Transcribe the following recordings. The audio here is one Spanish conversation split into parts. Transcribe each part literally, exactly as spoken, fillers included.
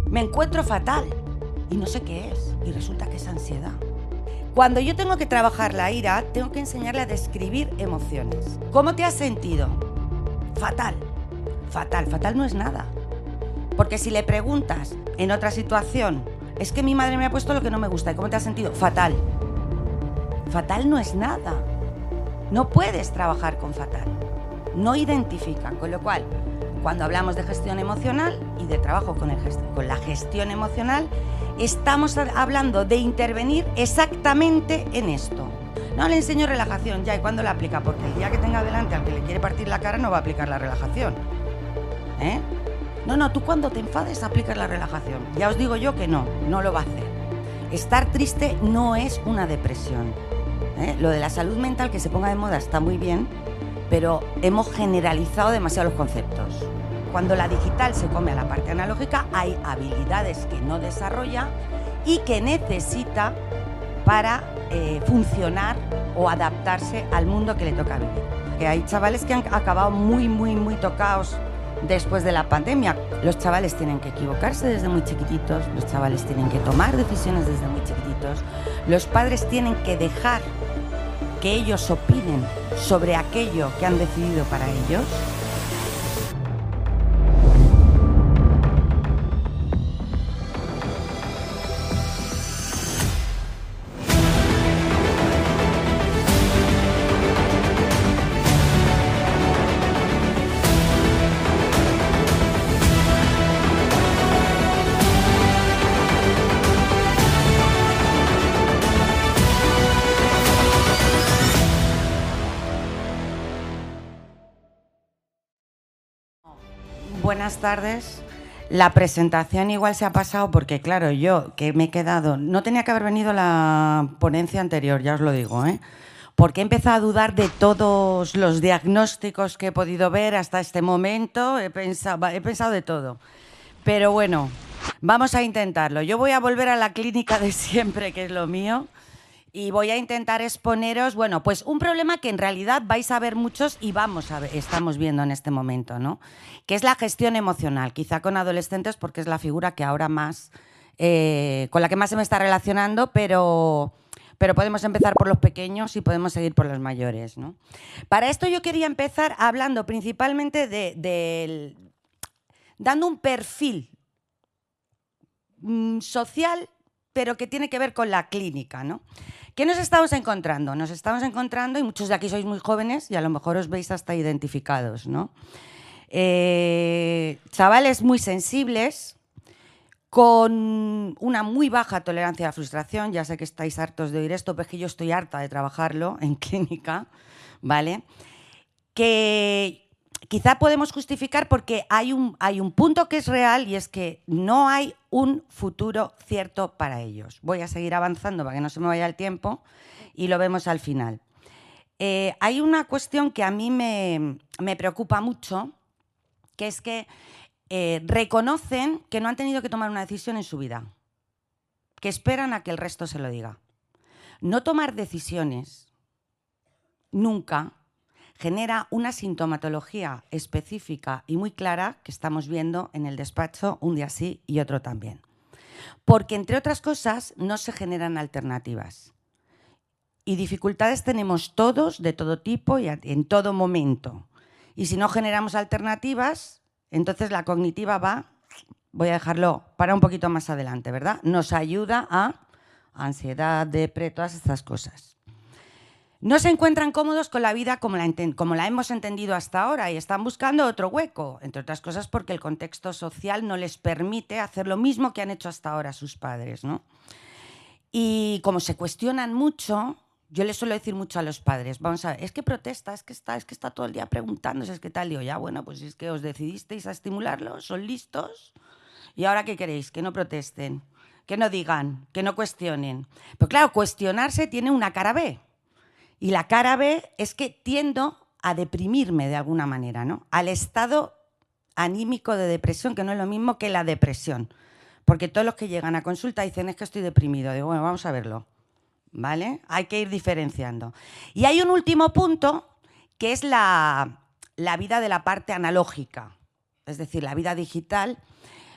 Me encuentro fatal y no sé qué es, y resulta que es ansiedad. Cuando yo tengo que trabajar la ira, tengo que enseñarle a describir emociones. ¿Cómo te has sentido? Fatal. Fatal, fatal no es nada. Porque si le preguntas en otra situación, es que mi madre me ha puesto lo que no me gusta, ¿y cómo te has sentido? Fatal. Fatal no es nada. No puedes trabajar con fatal. No identifican, con lo cual, cuando hablamos de gestión emocional y de trabajo con, el gest- con la gestión emocional, estamos hablando de intervenir exactamente en esto. No le enseño relajación, ya, ¿y cuándo la aplica? Porque el día que tenga delante al que le quiere partir la cara no va a aplicar la relajación. ¿Eh? No, no, tú cuando te enfades aplicas la relajación. Ya os digo yo que no, no lo va a hacer. Estar triste no es una depresión. ¿Eh? Lo de la salud mental que se ponga de moda está muy bien, pero hemos generalizado demasiado los conceptos. Cuando la digital se come a la parte analógica, hay habilidades que no desarrolla y que necesita para eh, funcionar o adaptarse al mundo que le toca vivir. Que hay chavales que han acabado muy, muy, muy tocados después de la pandemia. Los chavales tienen que equivocarse desde muy chiquititos, los chavales tienen que tomar decisiones desde muy chiquititos, los padres tienen que dejar que ellos opinen sobre aquello que han decidido para ellos. Buenas tardes. La presentación igual se ha pasado porque, claro, yo que me he quedado... No tenía que haber venido a la ponencia anterior, ya os lo digo, ¿eh? Porque he empezado a dudar de todos los diagnósticos que he podido ver hasta este momento. He pensado, he pensado de todo. Pero bueno, vamos a intentarlo. Yo voy a volver a la clínica de siempre, que es lo mío. Y voy a intentar exponeros, bueno, pues un problema que en realidad vais a ver muchos y vamos a ver, estamos viendo en este momento, ¿no? Que es la gestión emocional, quizá con adolescentes porque es la figura que ahora más, eh, con la que más se me está relacionando, pero, pero podemos empezar por los pequeños y podemos seguir por los mayores, ¿no? Para esto yo quería empezar hablando principalmente de, de dando un perfil mm, social, pero que tiene que ver con la clínica, ¿no? ¿Qué nos estamos encontrando? Nos estamos encontrando, y muchos de aquí sois muy jóvenes y a lo mejor os veis hasta identificados, ¿no? Eh, chavales muy sensibles, con una muy baja tolerancia a la frustración. Ya sé que estáis hartos de oír esto, pero es que yo estoy harta de trabajarlo en clínica, ¿vale? Que quizá podemos justificar porque hay un, hay un punto que es real y es que no hay un futuro cierto para ellos. Voy a seguir avanzando para que no se me vaya el tiempo y lo vemos al final. Eh, hay una cuestión que a mí me, me preocupa mucho, que es que eh, reconocen que no han tenido que tomar una decisión en su vida, que esperan a que el resto se lo diga. No tomar decisiones nunca genera una sintomatología específica y muy clara que estamos viendo en el despacho un día sí y otro también. Porque, entre otras cosas, no se generan alternativas. Y dificultades tenemos todos, de todo tipo y en todo momento. Y si no generamos alternativas, entonces la cognitiva va, voy a dejarlo para un poquito más adelante, ¿verdad? Nos ayuda a ansiedad, depresión, todas estas cosas. No se encuentran cómodos con la vida como la, como la hemos entendido hasta ahora y están buscando otro hueco, entre otras cosas porque el contexto social no les permite hacer lo mismo que han hecho hasta ahora sus padres, ¿no? Y como se cuestionan mucho, yo les suelo decir mucho a los padres, vamos a ver, es que protesta, es que está, es que está todo el día preguntándose, es que tal, digo, ya, bueno, pues es que os decidisteis a estimularlos, son listos, y ahora ¿qué queréis? Que no protesten, que no digan, que no cuestionen. Pero claro, cuestionarse tiene una cara B. Y la cara B es que tiendo a deprimirme de alguna manera, ¿no? Al estado anímico de depresión, que no es lo mismo que la depresión. Porque todos los que llegan a consulta dicen, es que estoy deprimido. Digo, bueno, vamos a verlo, ¿vale? Hay que ir diferenciando. Y hay un último punto, que es la, la vida de la parte analógica. Es decir, la vida digital.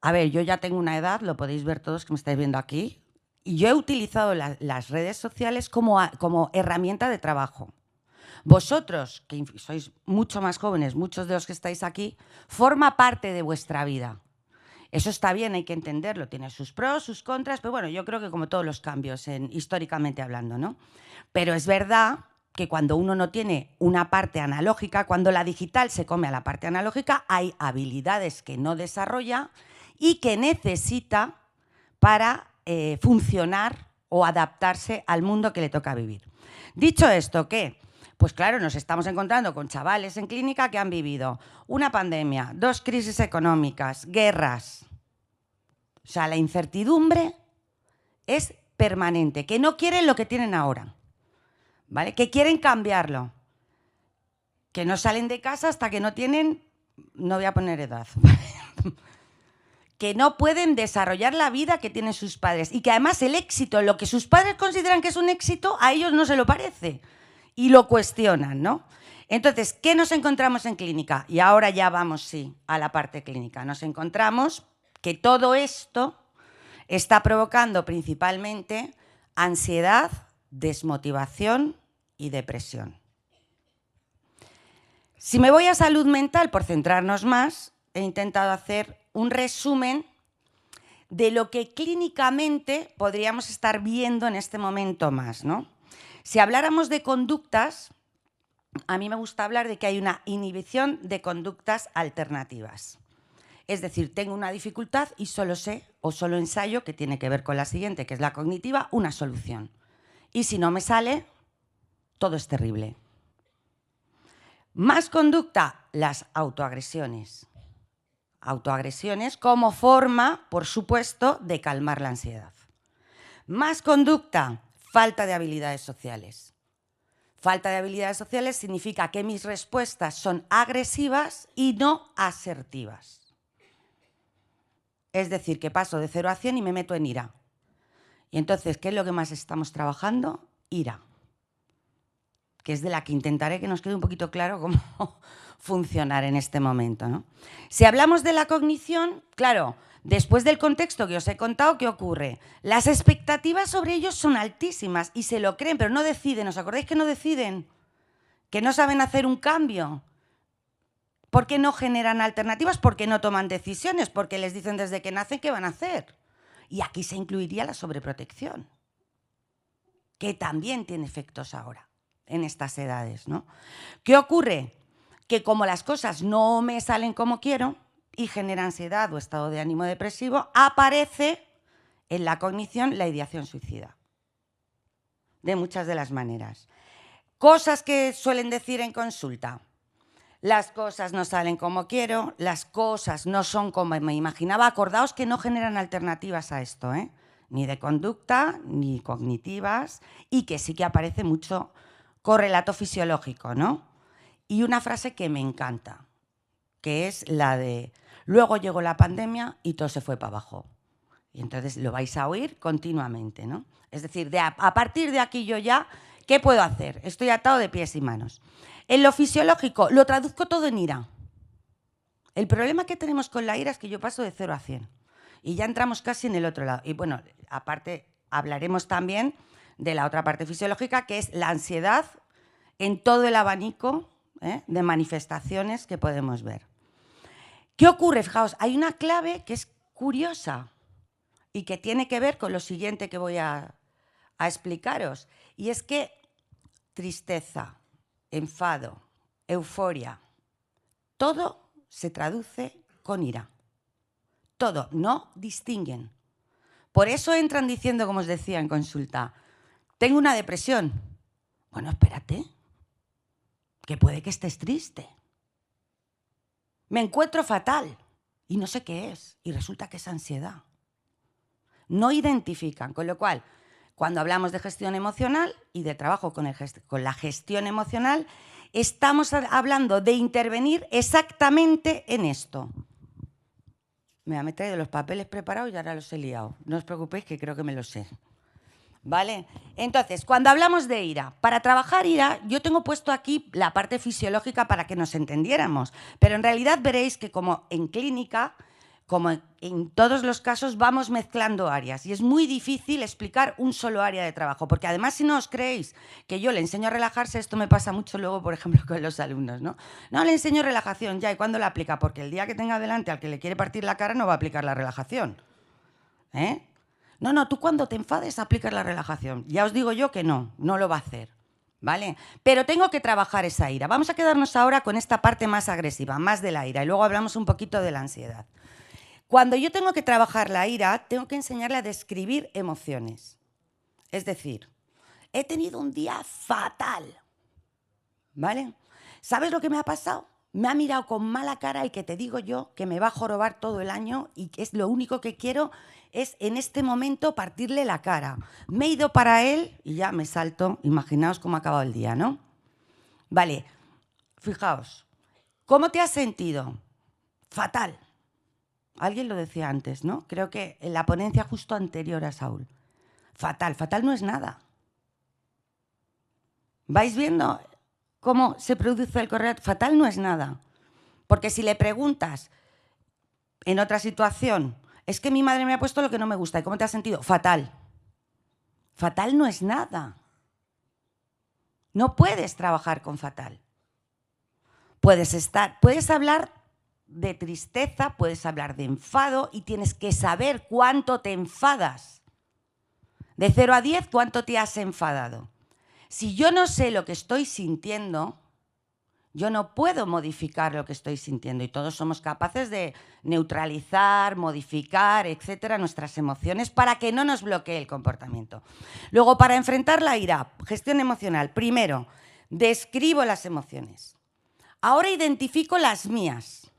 A ver, yo ya tengo una edad, lo podéis ver todos que me estáis viendo aquí, y yo he utilizado la, las redes sociales como, a, como herramienta de trabajo. Vosotros, que sois mucho más jóvenes, muchos de los que estáis aquí, forma parte de vuestra vida. Eso está bien, hay que entenderlo, tiene sus pros, sus contras, pero bueno, yo creo que como todos los cambios, en, históricamente hablando, ¿no? Pero es verdad que cuando uno no tiene una parte analógica, cuando la digital se come a la parte analógica, hay habilidades que no desarrolla y que necesita para eh, funcionar o adaptarse al mundo que le toca vivir. Dicho esto, ¿qué? Pues claro, nos estamos encontrando con chavales en clínica que han vivido una pandemia, dos crisis económicas, guerras. O sea, la incertidumbre es permanente, que no quieren lo que tienen ahora, ¿vale? Que quieren cambiarlo, que no salen de casa hasta que no tienen, no voy a poner edad, que no pueden desarrollar la vida que tienen sus padres y que además el éxito, lo que sus padres consideran que es un éxito, a ellos no se lo parece. Y lo cuestionan, ¿no? Entonces, ¿qué nos encontramos en clínica? Y ahora ya vamos, sí, a la parte clínica. Nos encontramos que todo esto está provocando principalmente ansiedad, desmotivación y depresión. Si me voy a salud mental, por centrarnos más, he intentado hacer un resumen de lo que clínicamente podríamos estar viendo en este momento más, ¿no? Si habláramos de conductas, a mí me gusta hablar de que hay una inhibición de conductas alternativas. Es decir, tengo una dificultad y solo sé o solo ensayo, que tiene que ver con la siguiente, que es la cognitiva, una solución. Y si no me sale, todo es terrible. Más conducta, las autoagresiones. Autoagresiones como forma, por supuesto, de calmar la ansiedad. Más conducta, falta de habilidades sociales. Falta de habilidades sociales significa que mis respuestas son agresivas y no asertivas. Es decir, que paso de cero a cien y me meto en ira. Y entonces, ¿qué es lo que más estamos trabajando? Ira. Que es de la que intentaré que nos quede un poquito claro cómo funcionar en este momento, ¿no? Si hablamos de la cognición, claro, después del contexto que os he contado, ¿qué ocurre? Las expectativas sobre ellos son altísimas y se lo creen, pero no deciden. ¿Os acordáis que no deciden? Que no saben hacer un cambio. ¿Por qué no generan alternativas? Porque no toman decisiones, porque les dicen desde que nacen qué van a hacer. Y aquí se incluiría la sobreprotección, que también tiene efectos ahora, en estas edades, ¿no? ¿Qué ocurre? Que como las cosas no me salen como quiero y genera ansiedad o estado de ánimo depresivo, aparece en la cognición la ideación suicida. De muchas de las maneras. Cosas que suelen decir en consulta. Las cosas no salen como quiero, las cosas no son como me imaginaba. Acordaos que no generan alternativas a esto, ¿eh? Ni de conducta, ni cognitivas, y que sí que aparece mucho correlato fisiológico, ¿no? Y una frase que me encanta, que es la de luego llegó la pandemia y todo se fue para abajo. Y entonces lo vais a oír continuamente, ¿no? Es decir, de a, a partir de aquí yo ya, ¿qué puedo hacer? Estoy atado de pies y manos. En lo fisiológico, lo traduzco todo en ira. El problema que tenemos con la ira es que yo paso de cero a cien. Y ya entramos casi en el otro lado. Y bueno, aparte hablaremos también de la otra parte fisiológica, que es la ansiedad en todo el abanico, ¿eh?, de manifestaciones que podemos ver. ¿Qué ocurre? Fijaos, hay una clave que es curiosa y que tiene que ver con lo siguiente que voy a, a explicaros. Y es que tristeza, enfado, euforia, todo se traduce con ira. Todo, no distinguen. Por eso entran diciendo, como os decía en consulta, tengo una depresión. Bueno, espérate, que puede que estés triste. Me encuentro fatal y no sé qué es, y resulta que es ansiedad. No identifican, con lo cual, cuando hablamos de gestión emocional y de trabajo con, el gest- con la gestión emocional, estamos hablando de intervenir exactamente en esto. Me han traído los papeles preparados y ahora los he liado. No os preocupéis que creo que me los sé. ¿Vale? Entonces, cuando hablamos de ira, para trabajar ira, yo tengo puesto aquí la parte fisiológica para que nos entendiéramos, pero en realidad veréis que como en clínica como en todos los casos, vamos mezclando áreas y es muy difícil explicar un solo área de trabajo, porque además si no os creéis que yo le enseño a relajarse, esto me pasa mucho luego, por ejemplo, con los alumnos, ¿no? No, le enseño relajación, ya, ¿y cuándo la aplica? Porque el día que tenga delante al que le quiere partir la cara no va a aplicar la relajación. ¿Eh? No, no, tú cuando te enfades aplicas la relajación. Ya os digo yo que no, no lo va a hacer. ¿Vale? Pero tengo que trabajar esa ira. Vamos a quedarnos ahora con esta parte más agresiva, más de la ira, y luego hablamos un poquito de la ansiedad. Cuando yo tengo que trabajar la ira, tengo que enseñarle a describir emociones. Es decir, he tenido un día fatal. ¿Vale? ¿Sabes lo que me ha pasado? Me ha mirado con mala cara el que te digo yo que me va a jorobar todo el año y que es lo único que quiero es en este momento partirle la cara. Me he ido para él y ya me salto. Imaginaos cómo ha acabado el día, ¿no? Vale, fijaos. ¿Cómo te has sentido? Fatal. Alguien lo decía antes, ¿no? Creo que en la ponencia justo anterior a Saúl. Fatal, fatal no es nada. ¿Vais viendo cómo se produce el correlato? Fatal no es nada. Porque si le preguntas en otra situación, es que mi madre me ha puesto lo que no me gusta, ¿y cómo te has sentido? Fatal. Fatal no es nada. No puedes trabajar con fatal. Puedes estar, puedes hablar de tristeza, puedes hablar de enfado y tienes que saber cuánto te enfadas. De cero a diez, ¿cuánto te has enfadado? Si yo no sé lo que estoy sintiendo, yo no puedo modificar lo que estoy sintiendo y todos somos capaces de neutralizar, modificar, etcétera, nuestras emociones para que no nos bloquee el comportamiento. Luego, para enfrentar la ira, gestión emocional, primero, describo las emociones. Ahora identifico las mías.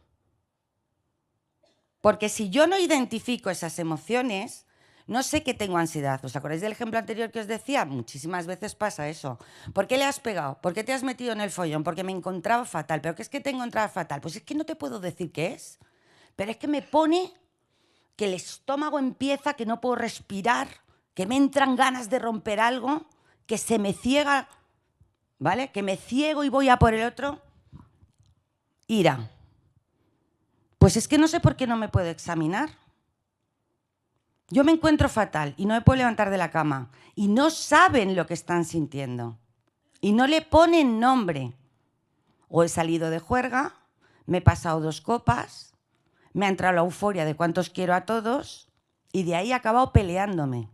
Porque si yo no identifico esas emociones, no sé que tengo ansiedad. ¿Os acordáis del ejemplo anterior que os decía? Muchísimas veces pasa eso. ¿Por qué le has pegado? ¿Por qué te has metido en el follón? Porque me encontraba fatal. ¿Pero qué es que te encontraba fatal? Pues es que no te puedo decir qué es. Pero es que me pone que el estómago empieza, que no puedo respirar, que me entran ganas de romper algo, que se me ciega, ¿vale? Que me ciego y voy a por el otro. Ira. Pues es que no sé por qué no me puedo examinar. Yo me encuentro fatal y no me puedo levantar de la cama y no saben lo que están sintiendo y no le ponen nombre. O he salido de juerga, me he pasado dos copas, me ha entrado la euforia de cuántos quiero a todos y de ahí he acabado peleándome.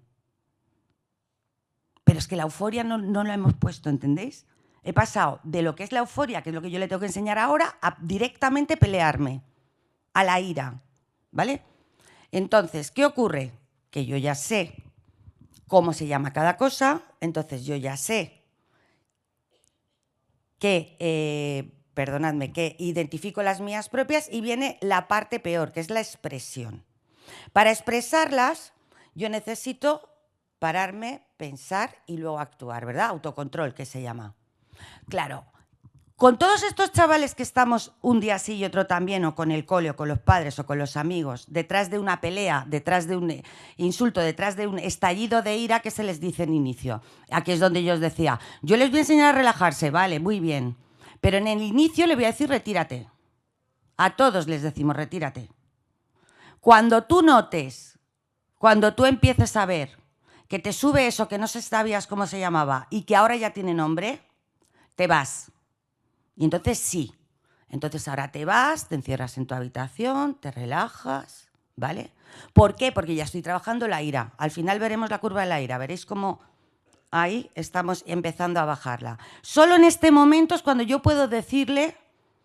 Pero es que la euforia no, no la hemos puesto, ¿entendéis? He pasado de lo que es la euforia, que es lo que yo le tengo que enseñar ahora, a directamente pelearme, a la ira, ¿vale? Entonces, ¿qué ocurre? Que yo ya sé cómo se llama cada cosa, entonces yo ya sé que, eh, perdonadme, que identifico las mías propias y viene la parte peor, que es la expresión. Para expresarlas, yo necesito pararme, pensar y luego actuar, ¿verdad? Autocontrol, que se llama. Claro. Con todos estos chavales que estamos un día sí y otro también, o con el cole, o con los padres, o con los amigos, detrás de una pelea, detrás de un insulto, detrás de un estallido de ira que se les dice en inicio. Aquí es donde yo os decía, yo les voy a enseñar a relajarse, vale, muy bien, pero en el inicio le voy a decir retírate. A todos les decimos retírate. Cuando tú notes, cuando tú empieces a ver que te sube eso que no sabías cómo se llamaba y que ahora ya tiene nombre, te vas. Y entonces sí, entonces ahora te vas, te encierras en tu habitación, te relajas, ¿vale? ¿Por qué? Porque ya estoy trabajando la ira. Al final veremos la curva de la ira, veréis cómo ahí estamos empezando a bajarla. Solo en este momento es cuando yo puedo decirle,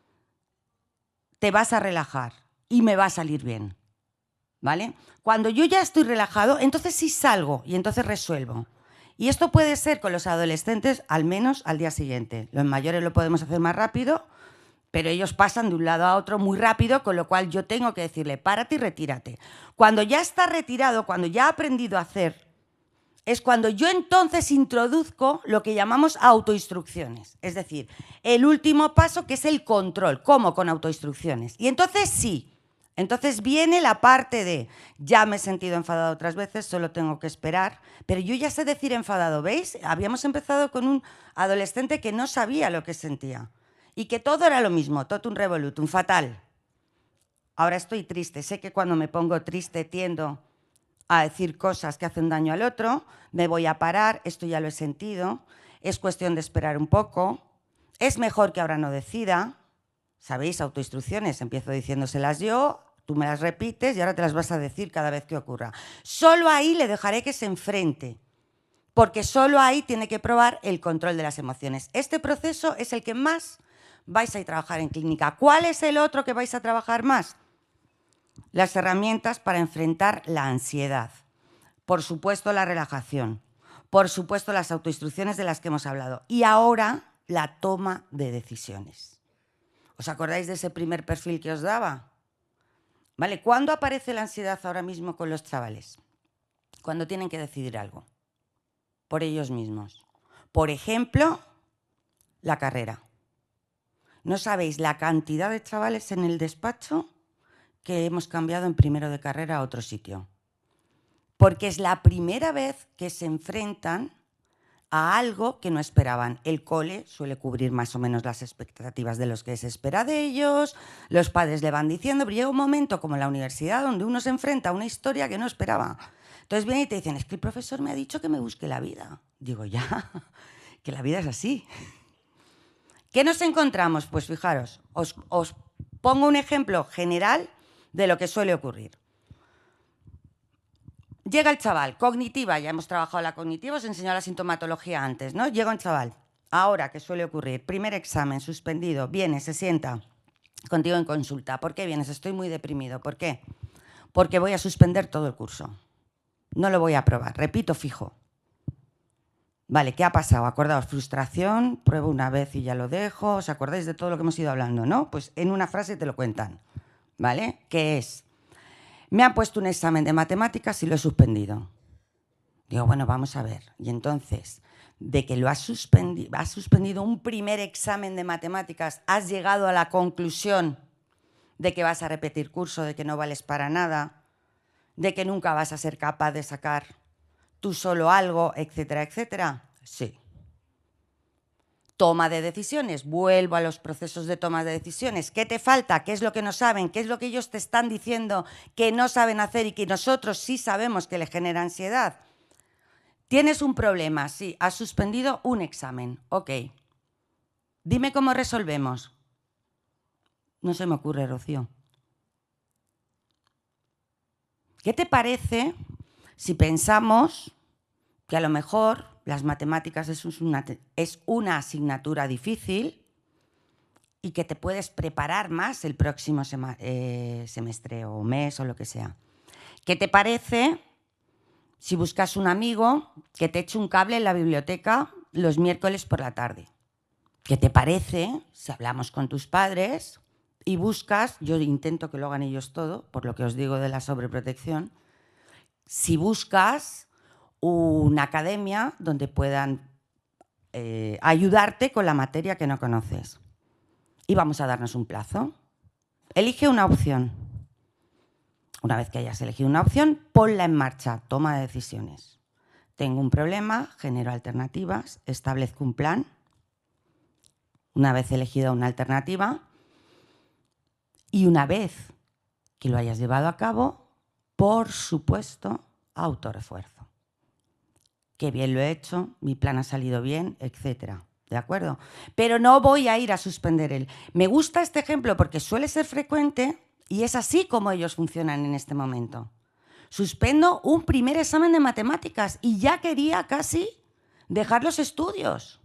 te vas a relajar y me va a salir bien, ¿vale? Cuando yo ya estoy relajado, entonces sí salgo y entonces resuelvo. Y esto puede ser con los adolescentes al menos al día siguiente. Los mayores lo podemos hacer más rápido, pero ellos pasan de un lado a otro muy rápido, con lo cual yo tengo que decirle, párate y retírate. Cuando ya está retirado, cuando ya ha aprendido a hacer, es cuando yo entonces introduzco lo que llamamos autoinstrucciones. Es decir, el último paso que es el control, ¿cómo? Con autoinstrucciones. Y entonces sí. Entonces viene la parte de, ya me he sentido enfadado otras veces, solo tengo que esperar, pero yo ya sé decir enfadado, ¿veis? Habíamos empezado con un adolescente que no sabía lo que sentía y que todo era lo mismo, totum revolutum, fatal. ahora estoy triste, sé que cuando me pongo triste tiendo a decir cosas que hacen daño al otro, me voy a parar, esto ya lo he sentido, es cuestión de esperar un poco, es mejor que ahora no decida, ¿sabéis? Autoinstrucciones, empiezo diciéndoselas yo, tú me las repites y ahora te las vas a decir cada vez que ocurra. Solo ahí le dejaré que se enfrente, porque solo ahí tiene que probar el control de las emociones. Este proceso es el que más vais a trabajar en clínica. ¿Cuál es el otro que vais a trabajar más? Las herramientas para enfrentar la ansiedad. Por supuesto, la relajación. Por supuesto, las autoinstrucciones de las que hemos hablado. Y ahora, la toma de decisiones. ¿Os acordáis de ese primer perfil que os daba? ¿Vale? ¿Cuándo aparece la ansiedad ahora mismo con los chavales? Cuando tienen que decidir algo. Por ellos mismos. Por ejemplo, la carrera. No sabéis la cantidad de chavales en el despacho que hemos cambiado en primero de carrera a otro sitio. Porque es la primera vez que se enfrentan a algo que no esperaban. El cole suele cubrir más o menos las expectativas de los que se espera de ellos, los padres le van diciendo, pero llega un momento como en la universidad donde uno se enfrenta a una historia que no esperaba. Entonces vienen y te dicen, es que el profesor me ha dicho que me busque la vida. Digo, ya, que la vida es así. ¿Qué nos encontramos? Pues fijaros, os, os pongo un ejemplo general de lo que suele ocurrir. Llega el chaval, cognitiva, ya hemos trabajado la cognitiva, os he enseñado la sintomatología antes, ¿no? Llega un chaval, ahora, ¿qué suele ocurrir? Primer examen, suspendido, viene, se sienta contigo en consulta. ¿Por qué vienes? Estoy muy deprimido. ¿Por qué? Porque voy a suspender todo el curso. No lo voy a aprobar, repito, fijo. Vale, ¿qué ha pasado? Acordaos, frustración, pruebo una vez y ya lo dejo. ¿Os acordáis de todo lo que hemos ido hablando, no? Pues en una frase te lo cuentan, ¿vale? ¿Qué es? Me han puesto un examen de matemáticas y lo he suspendido. Digo, bueno, vamos a ver. Y entonces, de que lo has suspendido, has suspendido un primer examen de matemáticas, has llegado a la conclusión de que vas a repetir curso, de que no vales para nada, de que nunca vas a ser capaz de sacar tú solo algo, etcétera, etcétera. Sí. Toma de decisiones. Vuelvo a los procesos de toma de decisiones. ¿Qué te falta? ¿Qué es lo que no saben? ¿Qué es lo que ellos te están diciendo que no saben hacer y que nosotros sí sabemos que les genera ansiedad? ¿Tienes un problema? Sí. ¿Has suspendido un examen? Ok. Dime cómo resolvemos. No se me ocurre, Rocío. ¿Qué te parece si pensamos que a lo mejor las matemáticas es una, es una asignatura difícil y que te puedes preparar más el próximo sema, eh, semestre o mes o lo que sea? ¿Qué te parece si buscas un amigo que te eche un cable en la biblioteca los miércoles por la tarde? ¿Qué te parece si hablamos con tus padres y buscas, yo intento que lo hagan ellos todo, por lo que os digo de la sobreprotección, si buscas una academia donde puedan eh, ayudarte con la materia que no conoces? Y vamos a darnos un plazo. Elige una opción. Una vez que hayas elegido una opción, ponla en marcha, toma de decisiones. Tengo un problema, genero alternativas, establezco un plan. Una vez elegida una alternativa y una vez que lo hayas llevado a cabo, por supuesto, autorrefuerzo. Qué bien lo he hecho, mi plan ha salido bien, etcétera. ¿De acuerdo? Pero no voy a ir a suspender el... Me gusta este ejemplo porque suele ser frecuente y es así como ellos funcionan en este momento. Suspendo un primer examen de matemáticas y ya quería casi dejar los estudios.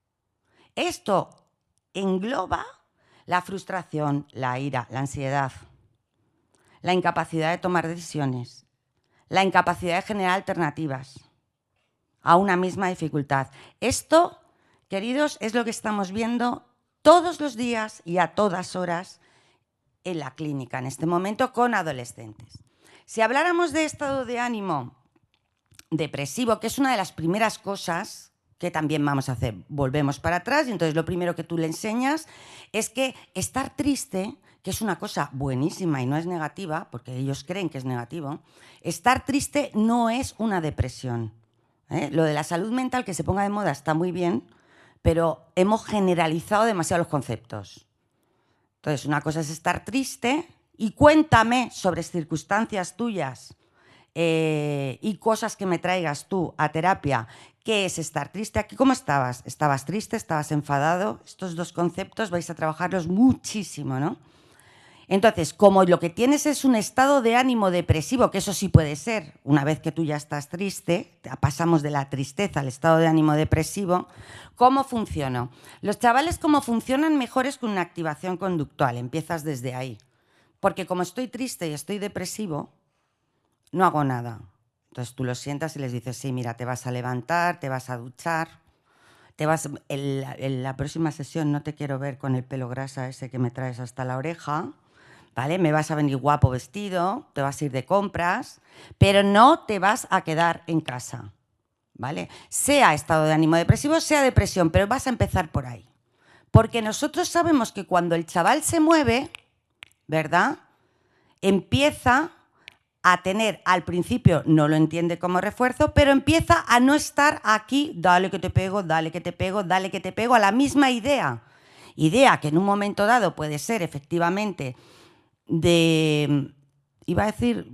Esto engloba la frustración, la ira, la ansiedad, la incapacidad de tomar decisiones, la incapacidad de generar alternativas a una misma dificultad. Esto, queridos, es lo que estamos viendo todos los días y a todas horas en la clínica, en este momento con adolescentes. Si habláramos de estado de ánimo depresivo, que es una de las primeras cosas que también vamos a hacer, volvemos para atrás y entonces lo primero que tú le enseñas es que estar triste, que es una cosa buenísima y no es negativa, porque ellos creen que es negativo, estar triste no es una depresión. ¿eh? Lo de la salud mental que se ponga de moda está muy bien, pero hemos generalizado demasiado los conceptos. Entonces, una cosa es estar triste y cuéntame sobre circunstancias tuyas eh, y cosas que me traigas tú a terapia. ¿Qué es estar triste? Aquí, ¿cómo estabas? ¿Estabas triste? ¿Estabas enfadado? Estos dos conceptos vais a trabajarlos muchísimo, ¿no? Entonces, como lo que tienes es un estado de ánimo depresivo, que eso sí puede ser, una vez que tú ya estás triste, pasamos de la tristeza al estado de ánimo depresivo, ¿cómo funciona? Los chavales, ¿cómo funcionan? Mejor es con una activación conductual, empiezas desde ahí. Porque como estoy triste y estoy depresivo, no hago nada. Entonces tú los sientas y les dices, sí, mira, te vas a levantar, te vas a duchar, te vas, en la, en la próxima sesión no te quiero ver con el pelo grasa ese que me traes hasta la oreja, ¿vale? Me vas a venir guapo vestido, te vas a ir de compras, pero no te vas a quedar en casa, ¿vale? Sea estado de ánimo depresivo, sea depresión, pero vas a empezar por ahí. Porque nosotros sabemos que cuando el chaval se mueve, ¿verdad? Empieza a tener, al principio no lo entiende como refuerzo, pero empieza a no estar aquí, dale que te pego, dale que te pego, dale que te pego, a la misma idea. Idea que en un momento dado puede ser efectivamente de, iba a decir,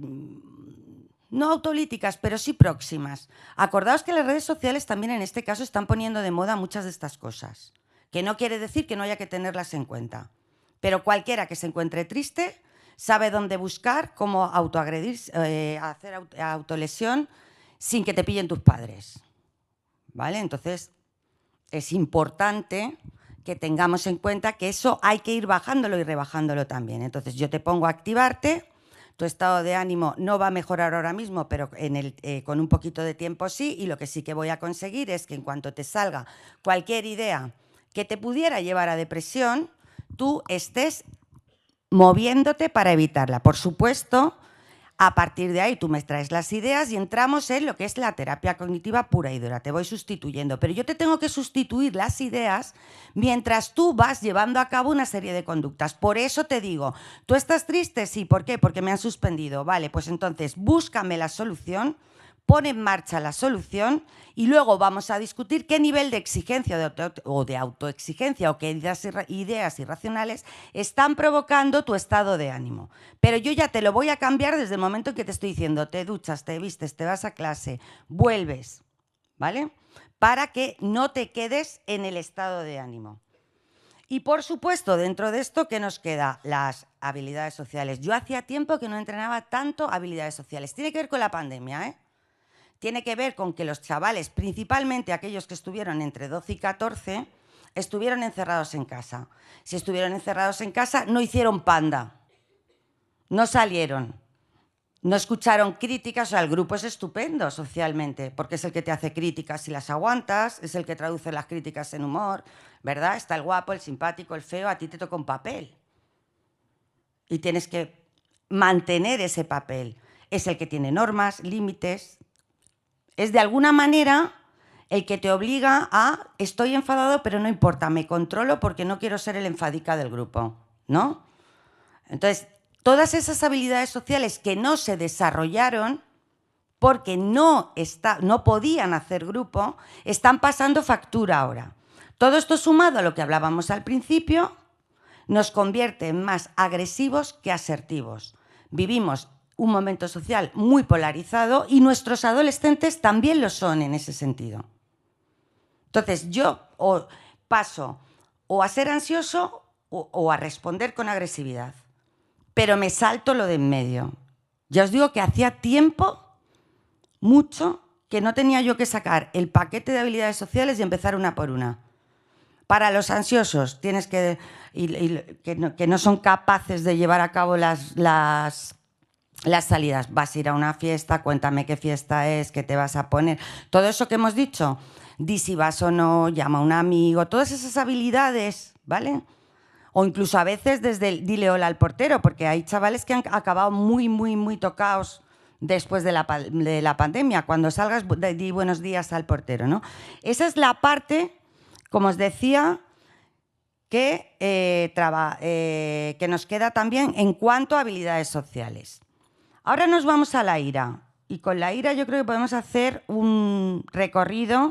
no autolíticas, pero sí próximas. Acordaos que las redes sociales también en este caso están poniendo de moda muchas de estas cosas, que no quiere decir que no haya que tenerlas en cuenta. Pero cualquiera que se encuentre triste sabe dónde buscar, cómo autoagredir, eh, hacer aut autolesión sin que te pillen tus padres, ¿vale? Entonces, es importante que tengamos en cuenta que eso hay que ir bajándolo y rebajándolo también. Entonces, yo te pongo a activarte, tu estado de ánimo no va a mejorar ahora mismo, pero en el, eh, con un poquito de tiempo sí, y lo que sí que voy a conseguir es que en cuanto te salga cualquier idea que te pudiera llevar a depresión, tú estés moviéndote para evitarla. Por supuesto, a partir de ahí tú me traes las ideas y entramos en lo que es la terapia cognitiva pura y dura. Te voy sustituyendo, pero yo te tengo que sustituir las ideas mientras tú vas llevando a cabo una serie de conductas. Por eso te digo, ¿tú estás triste? Sí, ¿por qué? Porque me han suspendido. Vale, pues entonces búscame la solución, pon en marcha la solución y luego vamos a discutir qué nivel de exigencia de auto, o de autoexigencia o qué ideas, ideas irracionales están provocando tu estado de ánimo. Pero yo ya te lo voy a cambiar desde el momento en que te estoy diciendo, te duchas, te vistes, te vas a clase, vuelves, ¿vale? Para que no te quedes en el estado de ánimo. Y por supuesto, dentro de esto, ¿qué nos queda? Las habilidades sociales. Yo hacía tiempo que no entrenaba tanto habilidades sociales. Tiene que ver con la pandemia, ¿eh? Tiene que ver con que los chavales, principalmente aquellos que estuvieron entre doce y catorce, estuvieron encerrados en casa. Si estuvieron encerrados en casa, no hicieron panda, no salieron, no escucharon críticas. O sea, el grupo es estupendo socialmente, porque es el que te hace críticas y las aguantas, es el que traduce las críticas en humor, ¿verdad? Está el guapo, el simpático, el feo, a ti te toca un papel. Y tienes que mantener ese papel. Es el que tiene normas, límites. Es de alguna manera el que te obliga a, estoy enfadado, pero no importa, me controlo porque no quiero ser el enfadica del grupo, ¿no? Entonces, todas esas habilidades sociales que no se desarrollaron porque no, está, no podían hacer grupo, están pasando factura ahora. Todo esto sumado a lo que hablábamos al principio, nos convierte en más agresivos que asertivos. Vivimos un momento social muy polarizado y nuestros adolescentes también lo son en ese sentido. Entonces yo o paso o a ser ansioso o, o a responder con agresividad, pero me salto lo de en medio. Ya os digo que hacía tiempo, mucho, que no tenía yo que sacar el paquete de habilidades sociales y empezar una por una. Para los ansiosos tienes que, y, y, que, no, que no son capaces de llevar a cabo las... las Las salidas, vas a ir a una fiesta, cuéntame qué fiesta es, qué te vas a poner. Todo eso que hemos dicho, di si vas o no, llama a un amigo, todas esas habilidades, ¿vale? O incluso a veces desde el dile hola al portero, porque hay chavales que han acabado muy, muy, muy tocados después de la, de la pandemia. Cuando salgas, di buenos días al portero, ¿no? Esa es la parte, como os decía, que, eh, traba, eh, que nos queda también en cuanto a habilidades sociales. Ahora nos vamos a la ira y con la ira yo creo que podemos hacer un recorrido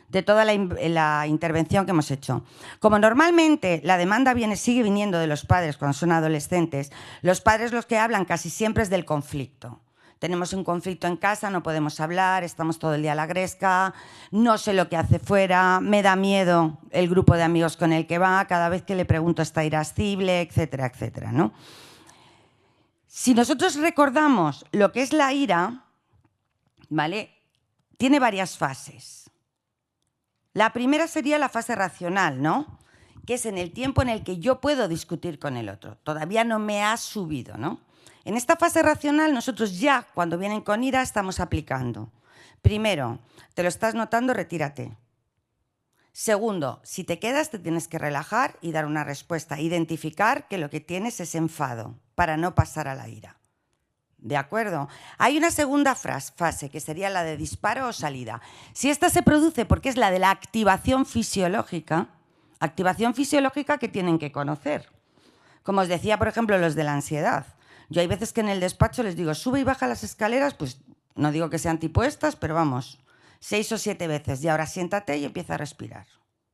de toda la, la intervención que hemos hecho. Como normalmente la demanda viene, sigue viniendo de los padres cuando son adolescentes, los padres los que hablan casi siempre es del conflicto. Tenemos un conflicto en casa, no podemos hablar, estamos todo el día a la gresca, no sé lo que hace fuera, me da miedo el grupo de amigos con el que va, cada vez que le pregunto está irascible, etcétera, etcétera, ¿no? Si nosotros recordamos lo que es la ira, ¿vale? Tiene varias fases. La primera sería la fase racional, ¿no? Que es en el tiempo en el que yo puedo discutir con el otro. Todavía no me ha subido, ¿no? En esta fase racional nosotros ya, cuando vienen con ira, estamos aplicando. Primero, te lo estás notando, retírate. Segundo, si te quedas te tienes que relajar y dar una respuesta. Identificar que lo que tienes es enfado para no pasar a la ira. ¿De acuerdo? Hay una segunda fase, que sería la de disparo o salida. Si esta se produce porque es la de la activación fisiológica, activación fisiológica que tienen que conocer. Como os decía, por ejemplo, los de la ansiedad. Yo hay veces que en el despacho les digo, sube y baja las escaleras, pues no digo que sean tipo estas, pero vamos, seis o siete veces. Y ahora siéntate y empieza a respirar.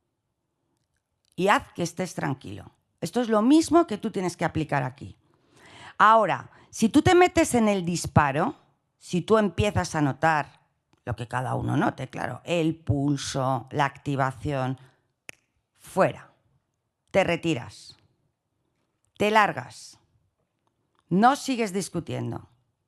Y haz que estés tranquilo. Esto es lo mismo que tú tienes que aplicar aquí. Ahora, si tú te metes en el disparo, si tú empiezas a notar lo que cada uno note, claro, el pulso, la activación, fuera, te retiras, te largas, no sigues discutiendo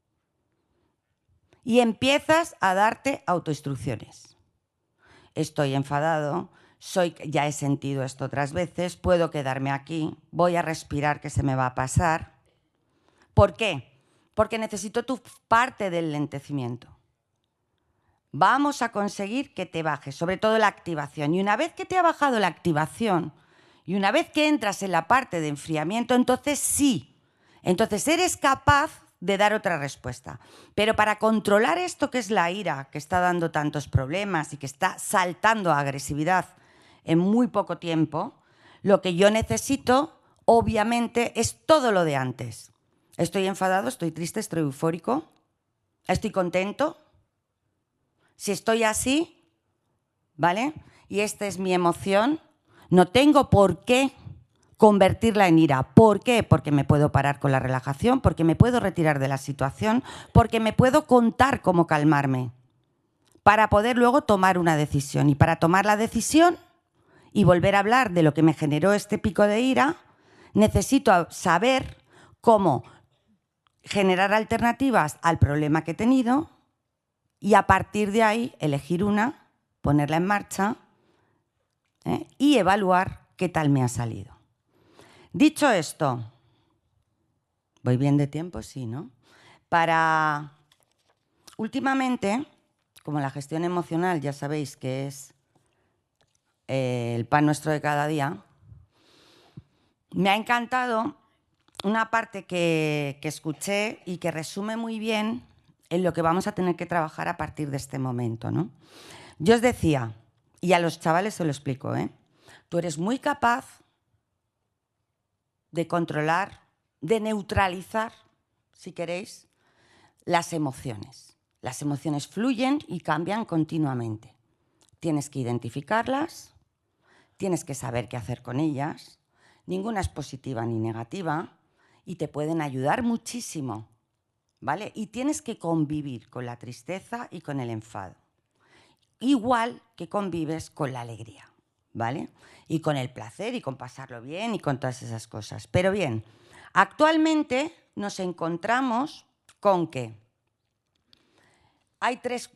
y empiezas a darte autoinstrucciones. Estoy enfadado, soy, ya he sentido esto otras veces, puedo quedarme aquí, voy a respirar que se me va a pasar. ¿Por qué? Porque necesito tu parte del lentecimiento. Vamos a conseguir que te baje, sobre todo la activación. Y una vez que te ha bajado la activación y una vez que entras en la parte de enfriamiento, entonces sí, entonces eres capaz de dar otra respuesta. Pero para controlar esto que es la ira, que está dando tantos problemas y que está saltando a agresividad en muy poco tiempo, lo que yo necesito, obviamente, es todo lo de antes. Estoy enfadado, estoy triste, estoy eufórico, estoy contento. Si estoy así, ¿vale? Y esta es mi emoción, no tengo por qué convertirla en ira. ¿Por qué? Porque me puedo parar con la relajación, porque me puedo retirar de la situación, porque me puedo contar cómo calmarme, para poder luego tomar una decisión. Y para tomar la decisión y volver a hablar de lo que me generó este pico de ira, necesito saber cómo generar alternativas al problema que he tenido y a partir de ahí elegir una, ponerla en marcha, ¿eh? Y evaluar qué tal me ha salido. Dicho esto, ¿voy bien de tiempo? Sí, ¿no? Para... Últimamente, como la gestión emocional ya sabéis que es eh, el pan nuestro de cada día, me ha encantado una parte que, que escuché y que resume muy bien en lo que vamos a tener que trabajar a partir de este momento, ¿no? Yo os decía, y a los chavales se lo explico, ¿eh? Tú eres muy capaz de controlar, de neutralizar, si queréis, las emociones. Las emociones fluyen y cambian continuamente. Tienes que identificarlas, tienes que saber qué hacer con ellas. Ninguna es positiva ni negativa y te pueden ayudar muchísimo, ¿vale? Y tienes que convivir con la tristeza y con el enfado. Igual que convives con la alegría, ¿vale? Y con el placer y con pasarlo bien y con todas esas cosas. Pero bien, actualmente nos encontramos con que hay tres,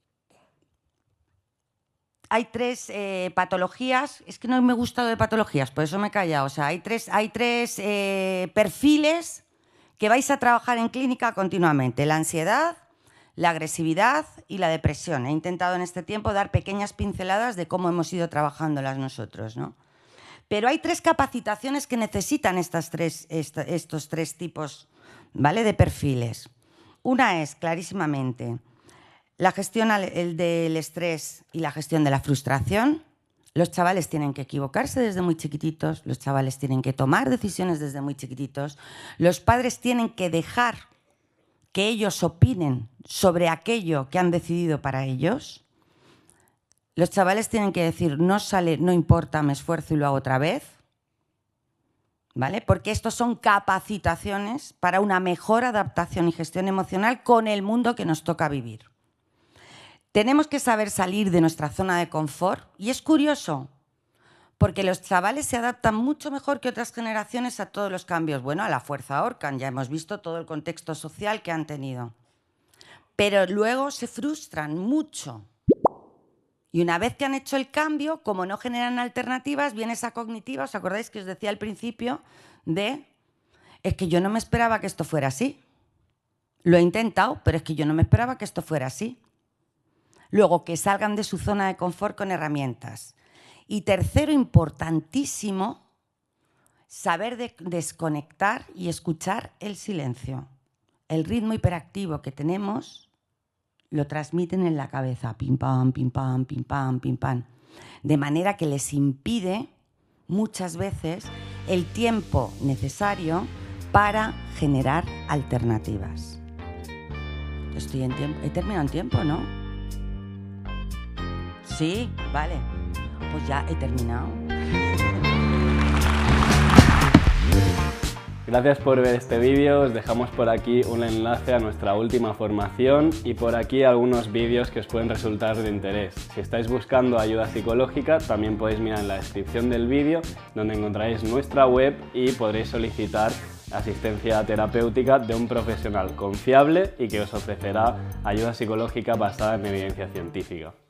hay tres eh, patologías, es que no me he gustado de patologías, por eso me he callado. O sea, hay tres, hay tres eh, perfiles que vais a trabajar en clínica continuamente. La ansiedad, la agresividad y la depresión. He intentado en este tiempo dar pequeñas pinceladas de cómo hemos ido trabajándolas nosotros, ¿no? Pero hay tres capacitaciones que necesitan estas tres, est estos tres tipos, ¿vale?, de perfiles. Una es, clarísimamente, la gestión el del estrés y la gestión de la frustración. Los chavales tienen que equivocarse desde muy chiquititos, los chavales tienen que tomar decisiones desde muy chiquititos, los padres tienen que dejar que ellos opinen sobre aquello que han decidido para ellos. Los chavales tienen que decir, no sale, no importa, me esfuerzo y lo hago otra vez, ¿vale? Porque estos son capacitaciones para una mejor adaptación y gestión emocional con el mundo que nos toca vivir. Tenemos que saber salir de nuestra zona de confort y es curioso, porque los chavales se adaptan mucho mejor que otras generaciones a todos los cambios. Bueno, a la fuerza ahorcan, ya hemos visto todo el contexto social que han tenido. Pero luego se frustran mucho. Y una vez que han hecho el cambio, como no generan alternativas, viene esa cognitiva, ¿os acordáis que os decía al principio? De, es que yo no me esperaba que esto fuera así. Lo he intentado, pero es que yo no me esperaba que esto fuera así. Luego, que salgan de su zona de confort con herramientas. Y tercero, importantísimo, saber de desconectar y escuchar el silencio. El ritmo hiperactivo que tenemos lo transmiten en la cabeza, pim pam, pim pam, pim pam, pim pam. De manera que les impide muchas veces el tiempo necesario para generar alternativas. Estoy en tiempo, he terminado en tiempo, ¿no? Sí, vale. Pues ya he terminado. Gracias por ver este vídeo, os dejamos por aquí un enlace a nuestra última formación y por aquí algunos vídeos que os pueden resultar de interés. Si estáis buscando ayuda psicológica, también podéis mirar en la descripción del vídeo, donde encontraréis nuestra web y podréis solicitar asistencia terapéutica de un profesional confiable y que os ofrecerá ayuda psicológica basada en evidencia científica.